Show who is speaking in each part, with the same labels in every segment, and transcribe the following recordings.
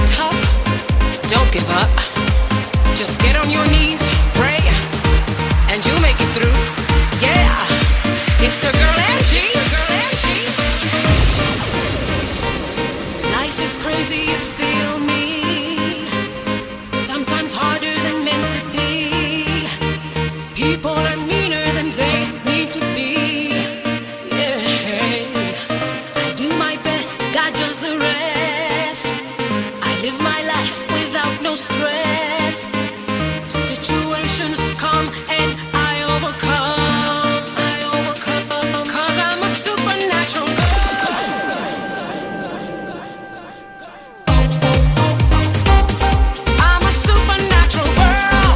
Speaker 1: tough, don't give up. Just get on your knees, pray, and you'll make it through. Yeah, it's your girl Angie. Life is crazy, you feel me. Sometimes harder than meant to be. People are meaner than they need to be. Yeah, I do my best, God does the rest. I live my life without no stress. Situations come and I overcome. Cause I'm a supernatural girl. I'm a supernatural girl.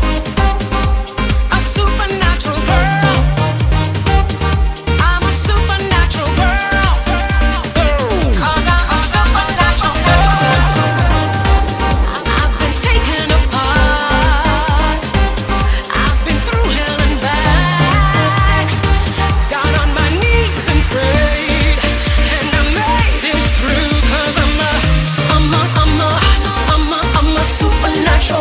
Speaker 1: A supernatural girl. I'm a supernatural girl. Cause I'm a supernatural girl. I've been taken apart. I've been through hell and back. Got on my knees and prayed, and I made it through. Cause I'm a supernatural.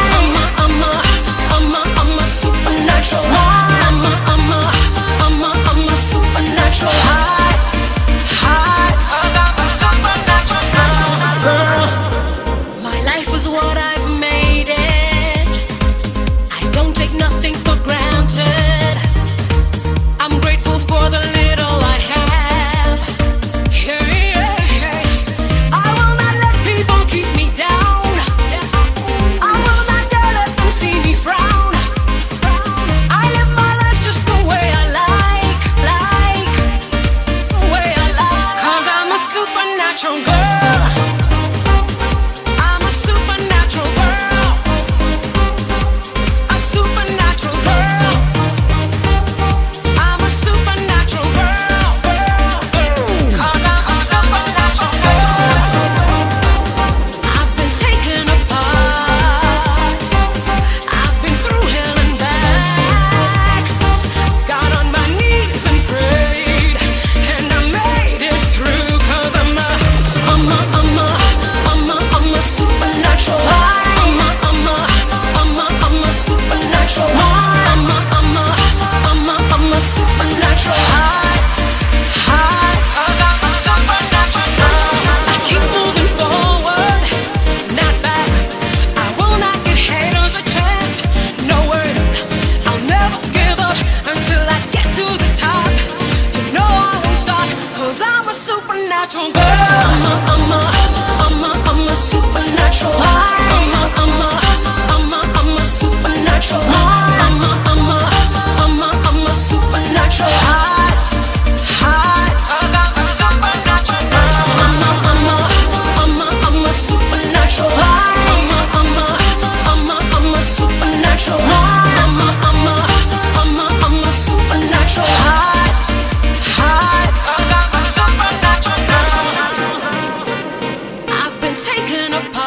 Speaker 1: I'm a supernatural. I'm a supernatural. Hot. Girl, my life is what I've made it. I don't take nothing for granted. I'm grateful for the little I have. Hey. I will not let people keep me down. I will not dare let them see me frown. I live my life just the way I like. The way I like. Cause I'm a supernatural girl. I'm a supernatural girl. A supernatural girl. I'm a supernatural girl. Cause I'm a supernatural girl. I've been taken apart. I've been through hell and back. Got on my knees and prayed, and I made it through. Cause I'm a supernatural. I'm a supernatural. I'm a supernatural. Hot. I keep moving forward, not back. I will not give haters a chance. No word. I'll never give up until I get to the top. You know I won't stop. Cause I'm a supernatural girl. I'm a supernatural. I'm a supernatural. I'm a supernatural. Hot. I'm a supernatural. I'm a supernatural. I'm a supernatural. Hot. I've been taken apart.